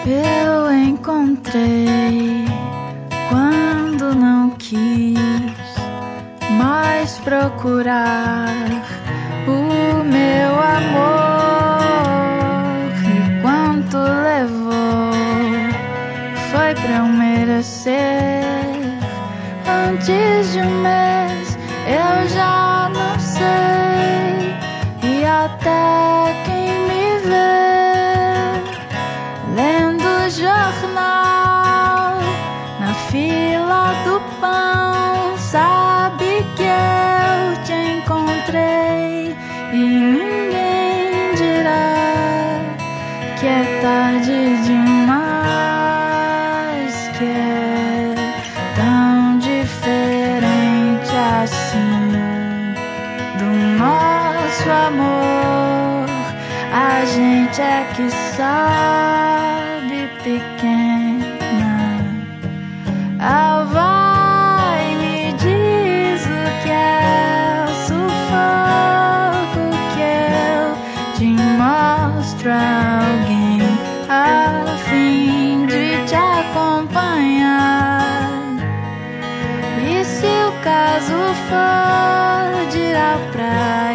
Eu encontrei quando não quis mais procurar o meu amor. E quanto levou foi pra eu merecer. Antes de um mês eu já não sei. E até quem me vê lendo jornal na fila do pão sabe que eu te encontrei. E ninguém dirá que é tarde demais, que é tão diferente assim do nosso amor. A gente é que sabe, pequena. Ah, vai, me diz o que é o sufoco, que eu te mostro a alguém a fim de te acompanhar. E se o caso for de ir à praia,